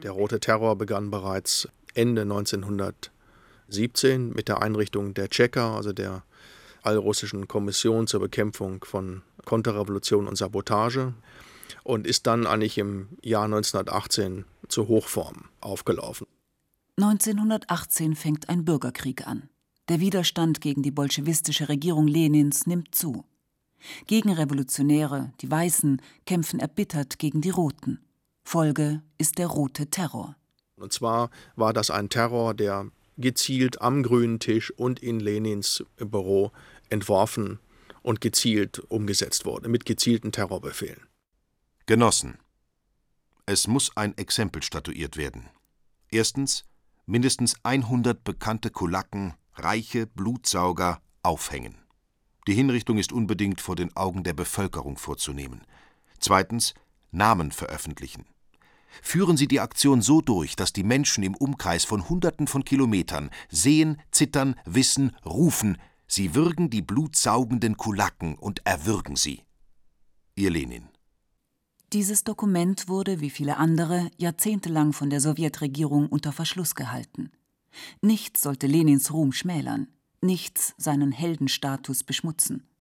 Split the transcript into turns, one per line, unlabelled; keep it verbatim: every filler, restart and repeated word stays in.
Der Rote Terror begann bereits Ende neunzehnhundertsiebzehn mit der Einrichtung der Cheka, also der Allrussischen Kommission zur Bekämpfung von Konterrevolution und Sabotage, und ist dann eigentlich im Jahr neunzehnhundertachtzehn zur Hochform aufgelaufen.
neunzehnhundertachtzehn fängt ein Bürgerkrieg an. Der Widerstand gegen die bolschewistische Regierung Lenins nimmt zu. Gegenrevolutionäre, die Weißen, kämpfen erbittert gegen die Roten. Folge ist der Rote Terror.
Und zwar war das ein Terror, der gezielt am grünen Tisch und in Lenins Büro entworfen und gezielt umgesetzt wurde, mit gezielten Terrorbefehlen.
Genossen, es muss ein Exempel statuiert werden. Erstens, mindestens hundert bekannte Kulaken, reiche Blutsauger, aufhängen. Die Hinrichtung ist unbedingt vor den Augen der Bevölkerung vorzunehmen. Zweitens, Namen veröffentlichen. Führen Sie die Aktion so durch, dass die Menschen im Umkreis von Hunderten von Kilometern sehen, zittern, wissen, rufen, Sie würgen die blutsaugenden Kulaken und erwürgen sie. Ihr Lenin.
Dieses Dokument wurde, wie viele andere, jahrzehntelang von der Sowjetregierung unter Verschluss gehalten. Nichts sollte Lenins Ruhm schmälern, nichts seinen Heldenstatus beschmutzen.